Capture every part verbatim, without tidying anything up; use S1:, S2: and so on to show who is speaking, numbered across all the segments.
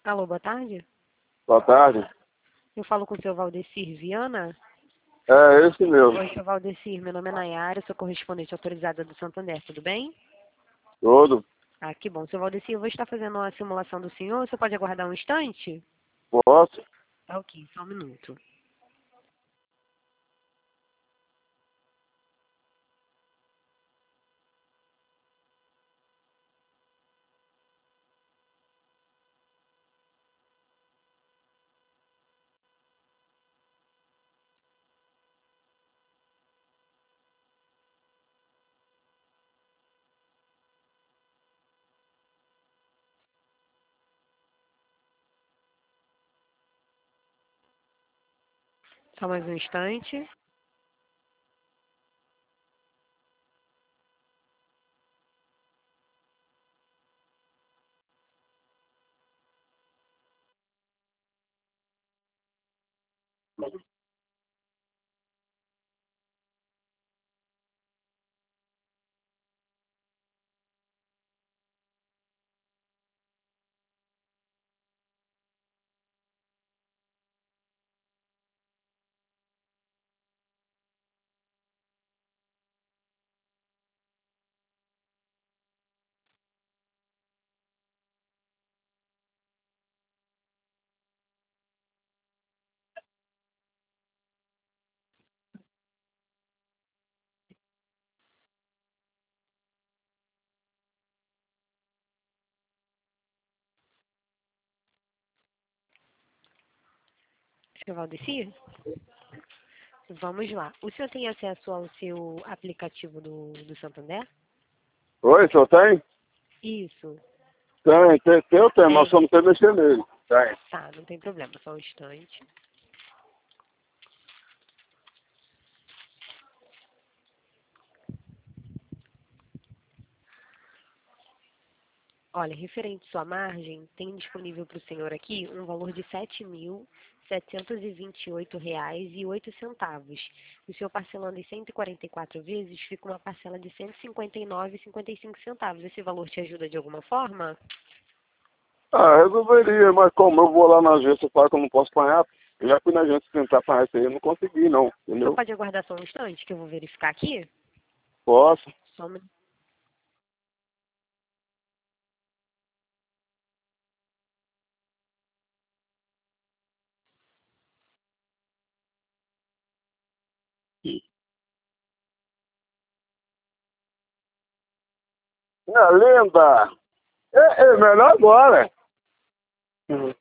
S1: Alô, boa tarde.
S2: Boa tarde.
S1: Eu falo com o seu Valdecir Viana.
S2: É, esse mesmo.
S1: Oi, seu Valdecir, meu nome é Nayara, sou correspondente autorizada do Santander, tudo bem?
S2: Todo.
S1: Ah, que bom. Seu Valdecir, eu vou estar fazendo uma simulação do senhor, você pode aguardar um instante?
S2: Posso?
S1: Tá ok, só um minuto. Só mais um instante. Seu Valdecir? Vamos lá. O senhor tem acesso ao seu aplicativo do, do Santander?
S2: Oi, senhor tem?
S1: Isso.
S2: Tem, tem, tem, eu tenho, mas
S1: Tem.
S2: só não sei mexer nele. Tem.
S1: Tá, não tem problema, só um instante. Olha, referente à sua margem, tem disponível para o senhor aqui um valor de sete mil setecentos e vinte e oito reais e oito centavos. O senhor parcelando em cento e quarenta e quatro vezes, fica uma parcela de cento e cinquenta e nove reais e cinquenta e cinco centavos. Esse valor te ajuda de alguma forma?
S2: Ah, resolveria, mas como eu vou lá na agência, falo que eu não posso apanhar. Eu já fui na agência tentar apanhar isso aí, eu não consegui não,
S1: O senhor
S2: entendeu?
S1: pode aguardar só um instante que eu vou verificar aqui?
S2: Posso.
S1: Só um minuto.
S2: É, linda! É, é melhor agora. Uhum.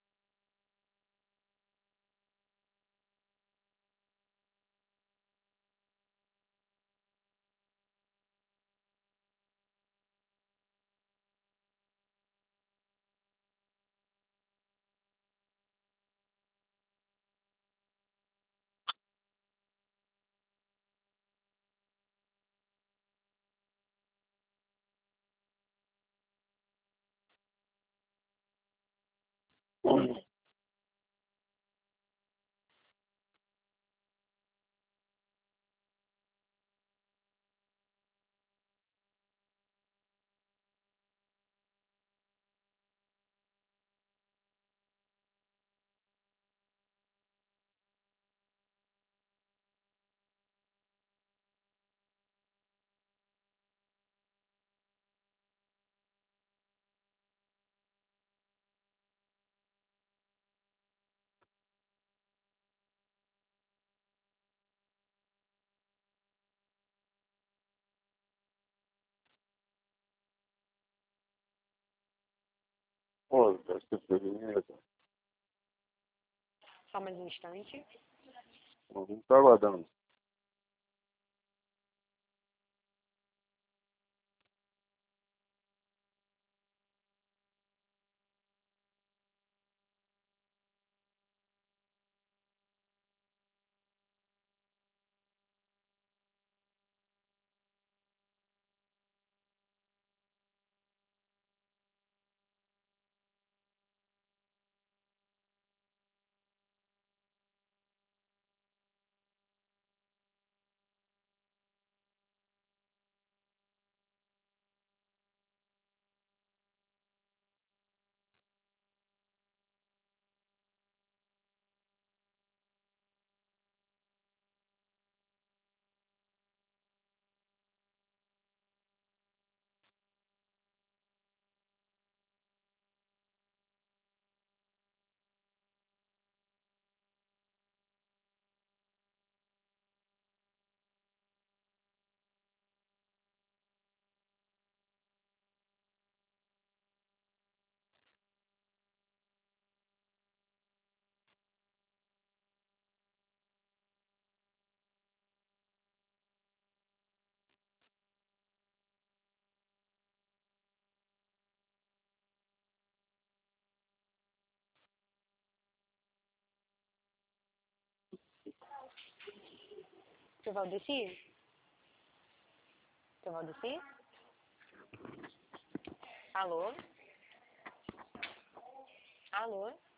S2: Pô, Deus, que beleza.
S1: Só mais um instante.
S2: Não tá aguardando.
S1: Seu Valdeci? Seu Valdeci? Alô? Alô?